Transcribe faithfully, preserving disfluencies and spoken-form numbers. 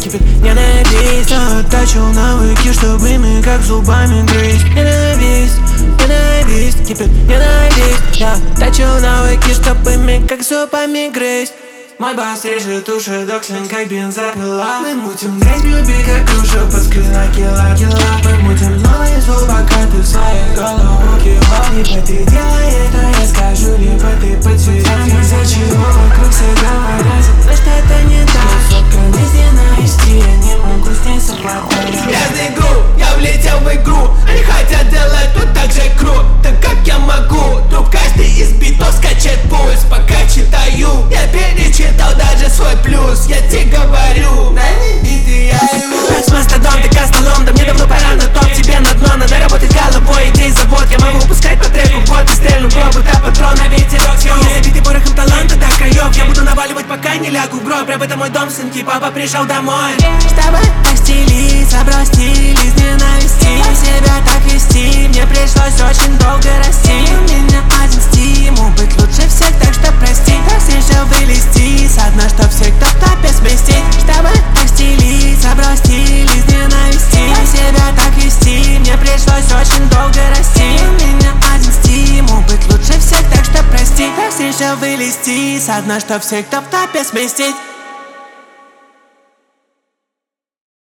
кипит ненависть. Оттачил навыки, чтобы мы как зубами грызть. Ненависть, ненависть, кипит ненависть. Я оттачил навыки, чтобы мы как зубами грызть. Мой бас режет уши, доксин как бензопила. Мы мутим грязь, люби как душа, подскрина кила, кила. Мы мутим новые звук, пока ты в своей голову кила. Либо ты делай это, я скажу, либо ты подсветишь. Из-за чего вокруг все говорят, но что-то не так. Сотка везде навести, я не могу с ней совладать. Грязный игру, я влетел в игру. Они хотят делать тут так же круто, как я могу. Тут каждый из битов скачет пульс, пока читаю. Я перечитал даже свой плюс, я тебе говорю. На не биты я его. Как с мастодон, ты костолом, да мне давно пора на топ. Тебе на дно, надо работать головой, идей завод. Я могу пускать по треку в год и стрельну гроб, будто патрон на ветерок съем. Я забитый порохом таланта до краев, я буду наваливать, пока не лягу в гроб. Рэп — это мой дом, сынки, папа пришел домой. Чтобы постелиться, брось стиль из ненависти. Себя так вести, мне пришлось очень долго расти. У меня один стимул быть лучше всех, так что прости. Раз решил вылезти со дна, чтоб всех кто в топе сместить. Чтобы постелиться, брось стиль из ненависти. Себя так вести, мне пришлось очень долго расти. У меня один стимул быть лучше всех, так что прости. Раз решил вылезти со дна, чтоб всех кто в топе сместить.